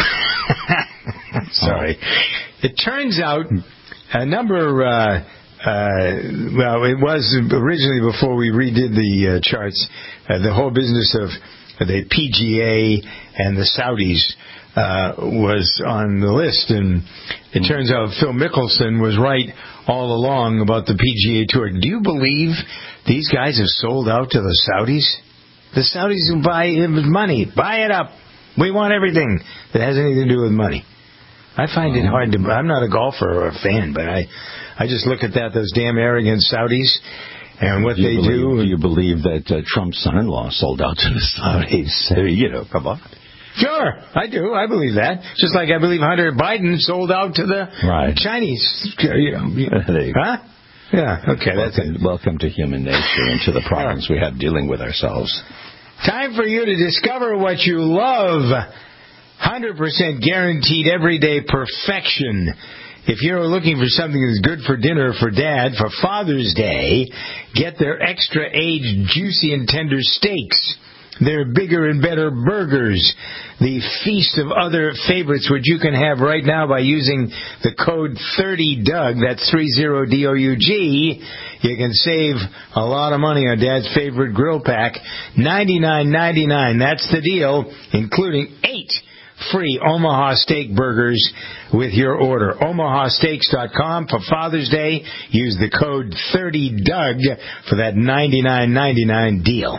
sorry. It turns out a number. Uh, uh, well, it was originally before we redid the uh, charts. Uh, the whole business of the P G A and the Saudis uh, was on the list, and it turns out Phil Mickelson was right all along about the P G A Tour. Do you believe these guys have sold out to the Saudis? The Saudis will buy it with money. Buy it up. We want everything that has anything to do with money. I find it hard to... I'm not a golfer or a fan, but I, I just look at that, those damn arrogant Saudis, and what do they believe, do. Do you believe that uh, Trump's son-in-law sold out to the Saudis? You know, come on. Sure, I do. I believe that. Just like I believe Hunter Biden sold out to the right. Chinese. You know, huh? Yeah, okay. Welcome, that's it. Welcome to human nature and to the problems we have dealing with ourselves. Time for you to discover what you love. one hundred percent guaranteed everyday perfection. If you're looking for something that's good for dinner for Dad for Father's Day, get their extra-aged, juicy and tender steaks. Their bigger and better burgers. The feast of other favorites, which you can have right now by using the code thirty Doug. That's thirty D O U G. You can save a lot of money on Dad's favorite grill pack. ninety-nine ninety-nine. That's the deal, including eight free Omaha Steak burgers with your order. Omaha Steaks dot com for Father's Day. Use the code thirty Doug for that ninety-nine ninety-nine deal.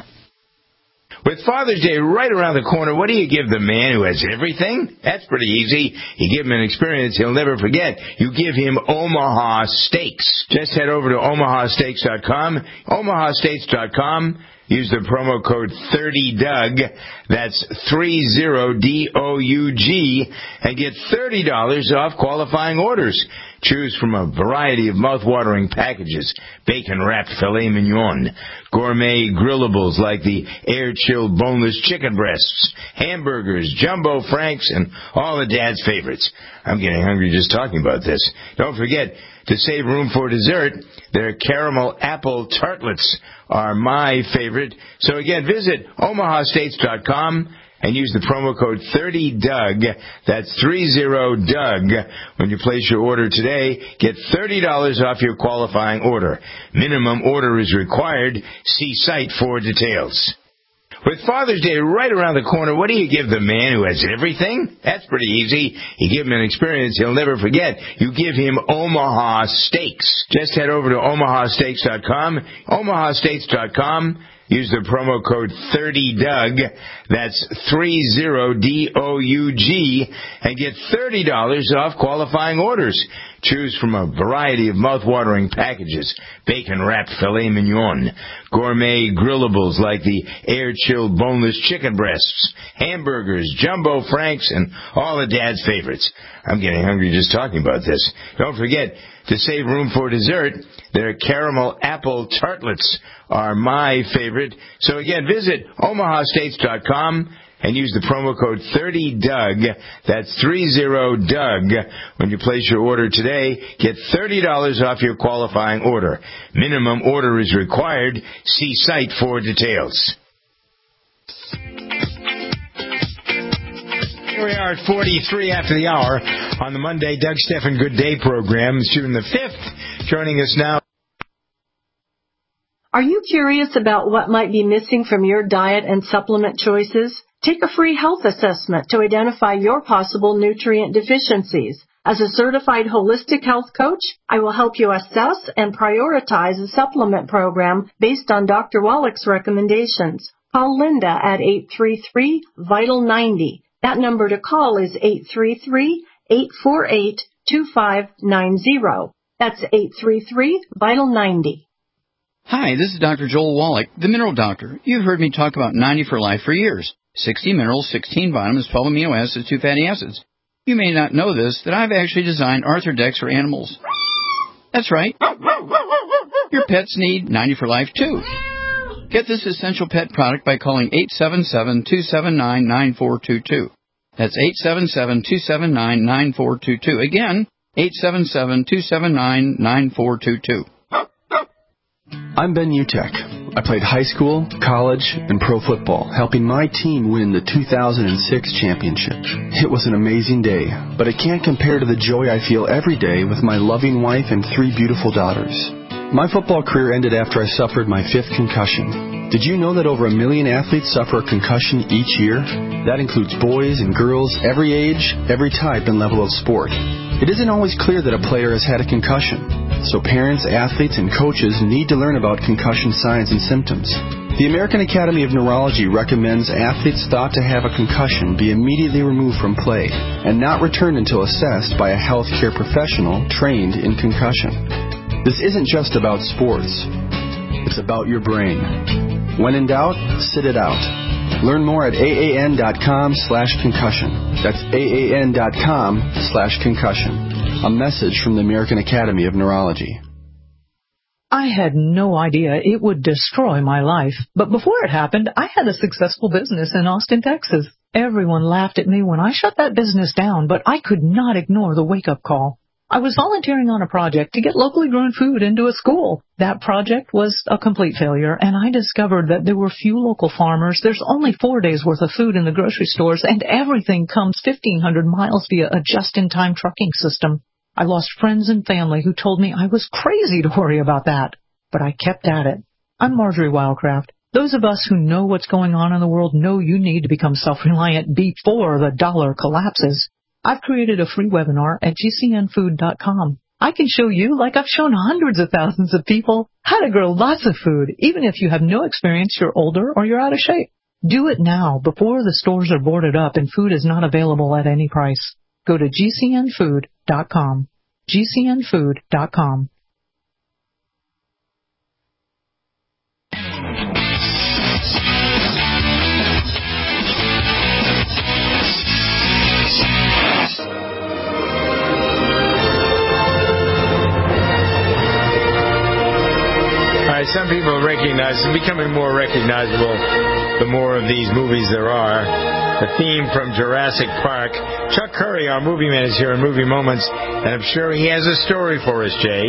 With Father's Day right around the corner, what do you give the man who has everything? That's pretty easy. You give him an experience he'll never forget. You give him Omaha Steaks. Just head over to Omaha Steaks dot com. Omaha Steaks dot com. Use the promo code thirty Doug. That's thirty D O U G. And get thirty dollars off qualifying orders. Choose from a variety of mouth-watering packages. Bacon-wrapped filet mignon. Gourmet grillables like the air-chilled boneless chicken breasts. Hamburgers, jumbo franks, and all of Dad's favorites. I'm getting hungry just talking about this. Don't forget, to save room for dessert, their caramel apple tartlets are my favorite. So again, visit Omaha Steaks dot com and use the promo code thirty Doug. That's thirty Doug. When you place your order today, get thirty dollars off your qualifying order. Minimum order is required. See site for details. With Father's Day right around the corner, what do you give the man who has everything? That's pretty easy. You give him an experience he'll never forget. You give him Omaha Steaks. Just head over to Omaha Steaks dot com. Omaha Steaks dot com. Use the promo code thirty Doug. That's thirty D O U G. And get thirty dollars off qualifying orders. Choose from a variety of mouth-watering packages. Bacon-wrapped filet mignon. Gourmet grillables like the air-chilled boneless chicken breasts. Hamburgers, jumbo franks, and all of Dad's favorites. I'm getting hungry just talking about this. Don't forget, to save room for dessert, their caramel apple tartlets are my favorite. So again, visit Omaha Steaks dot com and use the promo code thirty Doug. That's thirty Doug. When you place your order today, get thirty dollars off your qualifying order. Minimum order is required. See site for details. Here we are at forty-three after the hour on the Monday Doug Stephan Good Day program. It's June the fifth. Joining us now. Are you curious about what might be missing from your diet and supplement choices? Take a free health assessment to identify your possible nutrient deficiencies. As a certified holistic health coach, I will help you assess and prioritize a supplement program based on Doctor Wallach's recommendations. Call Linda at eight three three, vital ninety. That number to call is eight three three, eight four eight, two five nine zero. That's eight three three, vital ninety. Hi, this is Doctor Joel Wallach, the Mineral Doctor. You've heard me talk about ninety for life for years. sixty minerals, sixteen vitamins, twelve amino acids, two fatty acids. You may not know this, that I've actually designed Arthrodex for animals. That's right. Your pets need ninety for life, too. Get this essential pet product by calling eight seven seven, two seven nine, nine four two two. That's eight seven seven, two seven nine, nine four two two. Again, eight seven seven, two seven nine, nine four two two. I'm Ben Utek. I played high school, college, and pro football, helping my team win the two thousand six championship. It was an amazing day, but it can't compare to the joy I feel every day with my loving wife and three beautiful daughters. My football career ended after I suffered my fifth concussion. Did you know that over a million athletes suffer a concussion each year? That includes boys and girls, every age, every type and level of sport. It isn't always clear that a player has had a concussion, so parents, athletes, and coaches need to learn about concussion signs and symptoms. The American Academy of Neurology recommends athletes thought to have a concussion be immediately removed from play and not returned until assessed by a healthcare professional trained in concussion. This isn't just about sports. It's about your brain. When in doubt, sit it out. Learn more at aan.com slash concussion. That's aan.com slash concussion. A message from the American Academy of Neurology. I had no idea it would destroy my life. But before it happened, I had a successful business in Austin, Texas. Everyone laughed at me when I shut that business down, but I could not ignore the wake-up call. I was volunteering on a project to get locally grown food into a school. That project was a complete failure, and I discovered that there were few local farmers. There's only four days' worth of food in the grocery stores, and everything comes fifteen hundred miles via a just-in-time trucking system. I lost friends and family who told me I was crazy to worry about that, but I kept at it. I'm Marjorie Wildcraft. Those of us who know what's going on in the world know you need to become self-reliant before the dollar collapses. I've created a free webinar at G C N food dot com. I can show you, like I've shown hundreds of thousands of people, how to grow lots of food, even if you have no experience, you're older, or you're out of shape. Do it now, before the stores are boarded up and food is not available at any price. Go to G C N food dot com. G C N food dot com. Some people recognize, it's becoming more recognizable the more of these movies there are. The theme from Jurassic Park. Chuck Curry, our movie man, is here in Movie Moments, and I'm sure he has a story for us, Jay.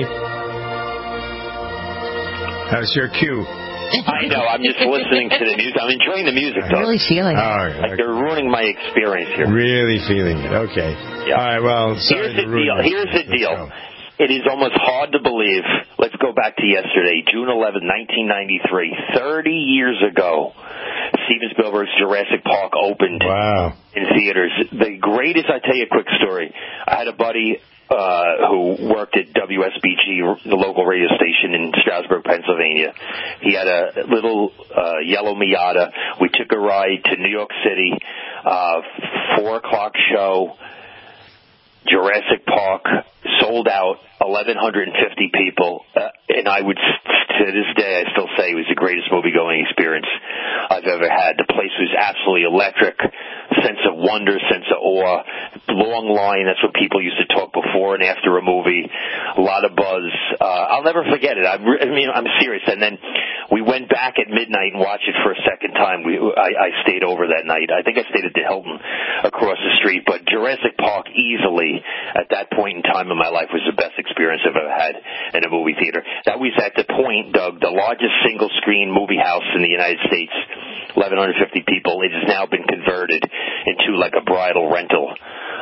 How's your cue? I know, I'm just listening to the music. I'm enjoying the music, though. Really feeling it. Oh, like they're ruining my experience here. Really feeling it, okay. Yeah. All right, well, sorry Here's the deal. Here's the deal. It is almost hard to believe. Let's go back to yesterday, June eleventh, nineteen ninety-three. thirty years ago, Steven Spielberg's Jurassic Park opened wow. in theaters. The greatest, I tell you a quick story. I had a buddy uh, who worked at W S B G, the local radio station in Stroudsburg, Pennsylvania. He had a little uh, yellow Miata. We took a ride to New York City, uh, four o'clock show, Jurassic Park, sold out, eleven fifty people, uh, and I would, to this day, I still say it was the greatest movie-going experience I've ever had. The place was absolutely electric, sense of wonder, sense of awe, long line, that's what people used to talk before and after a movie, a lot of buzz. Uh, I'll never forget it. I, I mean, I'm serious. And then we went back at midnight and watched it for a second time. We, I, I stayed over that night. I think I stayed at the Hilton across the street, but Jurassic Park easily, at that point in time in my life, was the best experience I've ever had in a movie theater. That was at the point, Doug, the largest single-screen movie house in the United States, eleven fifty people. It has now been converted into like a bridal rental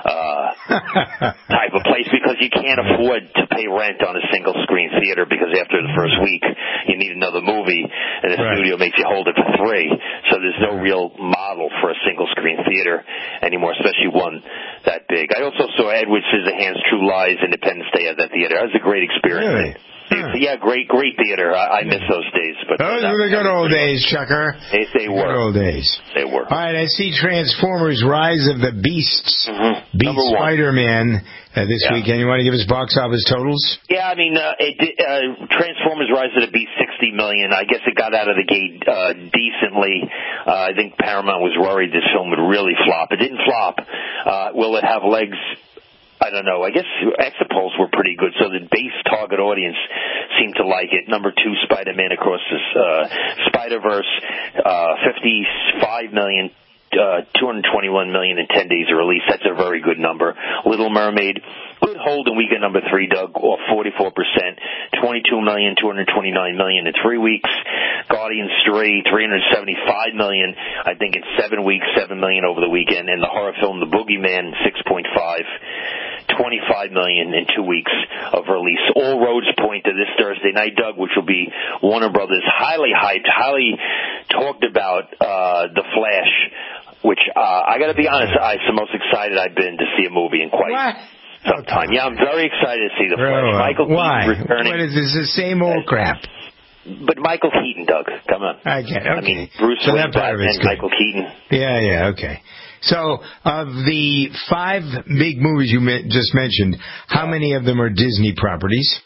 uh, type of place because you can't afford to pay rent on a single screen theater because after the first week you need another movie and the right. studio makes you hold it for three. So there's no real model for a single screen theater anymore, especially one that big. I also saw Edward Scissorhands' True Lies Independence Day at that theater. That was a great experience. Really? Huh. Yeah, great, great theater. I, I miss those days. But those were the good old days, Chucker. They, they were. Good old days. They were. All right, I see Transformers: Rise of the Beasts. Mm-hmm. Beat Spider-Man uh, this yeah. weekend. You want to give us box office totals? Yeah, I mean, uh, it, uh, Transformers: Rise of the Beast, sixty million. I guess it got out of the gate uh, decently. Uh, I think Paramount was worried this film would really flop. It didn't flop. Uh, will it have legs? I don't know. I guess exit polls were pretty good, so the base target audience seemed to like it. Number two, Spider-Man Across the uh, Spider-Verse, uh, fifty-five million, uh, two hundred twenty-one million in ten days of release. That's a very good number. Little Mermaid, good hold in weekend number three, Doug, off forty-four percent, twenty-two million, two hundred twenty-nine million in three weeks. Guardians three, three hundred seventy-five million, I think in seven weeks, seven million over the weekend. And the horror film The Boogeyman, six point five, twenty-five million in two weeks of release. All roads point to this Thursday night, Doug, which will be Warner Brothers' highly hyped, highly talked about, uh, The Flash, which, uh, I gotta be honest, I, it's the most excited I've been to see a movie in quite what? some time. Yeah, I'm very excited to see The Flash. Oh, Michael why? Keaton returning. What is this? The same old crap. But Michael Keaton, Doug, come on. I get it. Okay. I mean, Bruce so Wayne, Batman, Michael Keaton. Yeah, yeah, okay. So, of the five big movies you just mentioned, how many of them are Disney properties?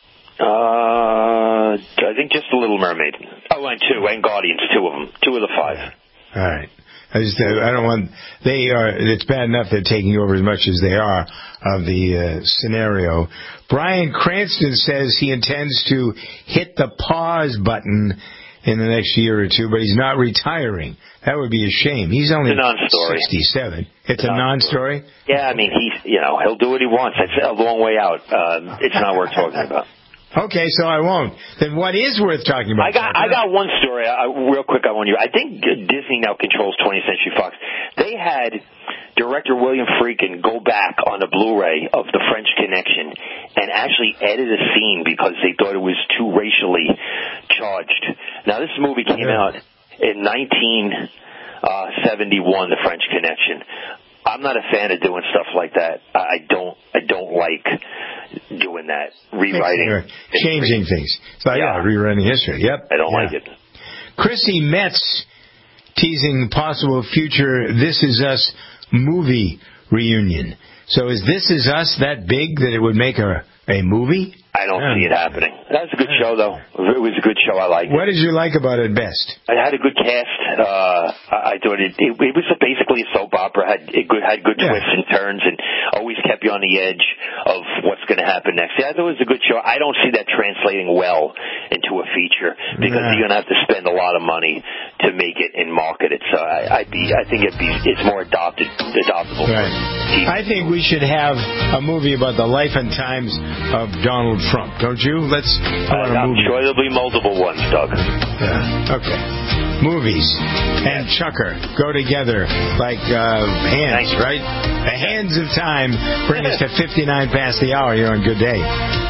Uh, I think just The Little Mermaid. Oh, and two, and Guardians, two of them. Two of the five. All right. I just, I don't want, they are, it's bad enough they're taking over as much as they are of the uh, scenario. Bryan Cranston says he intends to hit the pause button in the next year or two, but he's not retiring. That would be a shame. He's only it's a non-story. sixty-seven. It's, it's a non-story? Yeah, I mean, he's, you know, he'll do what he wants. It's a long way out. Um, it's not worth talking about. Okay, so I won't. Then what is worth talking about? I got I got one story, uh, real quick I want you. I think Disney now controls twentieth Century Fox. They had director William Friedkin go back on a Blu-ray of The French Connection and actually edit a scene because they thought it was too racially charged. Now, this movie came yeah. out in nineteen seventy-one, The French Connection. I'm not a fan of doing stuff like that. I don't I don't like doing that, rewriting, changing things. So yeah, yeah rewriting history. Yep, I don't yeah. like it. Chrissy Metz teasing possible future This Is Us movie reunion. So is This Is Us that big that it would make a a movie? I don't yeah. see it happening. That was a good show, though. It was a good show. I liked it. What did you like about it best? It had a good cast. Uh, I thought it, it, it was basically a soap opera. Had it good, had good yeah. twists and turns, and always kept you on the edge of what's going to happen next. Yeah, I thought it was a good show. I don't see that translating well into a feature because yeah. you're going to have to spend a lot of money to make it and market it. So I, I'd be, I think it'd be, it's more adopted, adoptable. Right. I think we should have a movie about the life and times of Donald Trump, don't you? Let's uh, I'm movie. Sure there'll be multiple ones, Doug. Yeah. Okay. Movies and Chucker go together like uh, hands, right? The hands of time bring us to fifty-nine past the hour here on Good Day.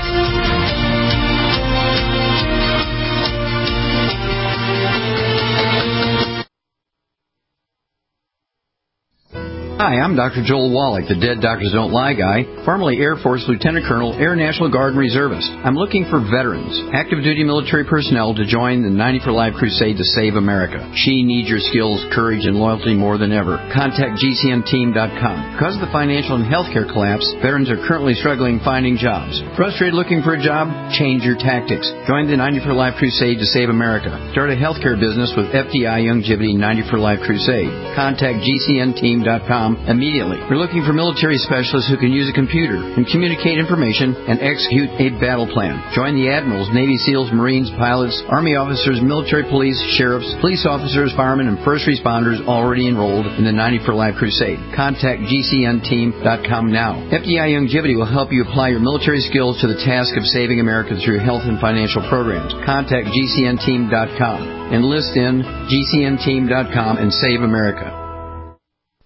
Hi, I'm Doctor Joel Wallach, the Dead Doctors Don't Lie guy, formerly Air Force Lieutenant Colonel, Air National Guard and Reservist. I'm looking for veterans, active duty military personnel to join the ninety for Life crusade to save America. She needs your skills, courage, and loyalty more than ever. Contact G C N team dot com. Because of the financial and healthcare collapse, veterans are currently struggling finding jobs. Frustrated looking for a job? Change your tactics. Join the ninety for Life crusade to save America. Start a healthcare business with F D I Youngevity ninety for Life crusade. Contact G C N team dot com immediately. We're looking for military specialists who can use a computer and communicate information and execute a battle plan. Join the admirals, Navy SEALs, Marines, pilots, Army officers, military police, sheriffs, police officers, firemen, and first responders already enrolled in the ninety for Life crusade. Contact G C N team dot com now. F D I Youngevity will help you apply your military skills to the task of saving America through health and financial programs. Contact G C N team dot com. Enlist in G C N team dot com and save America.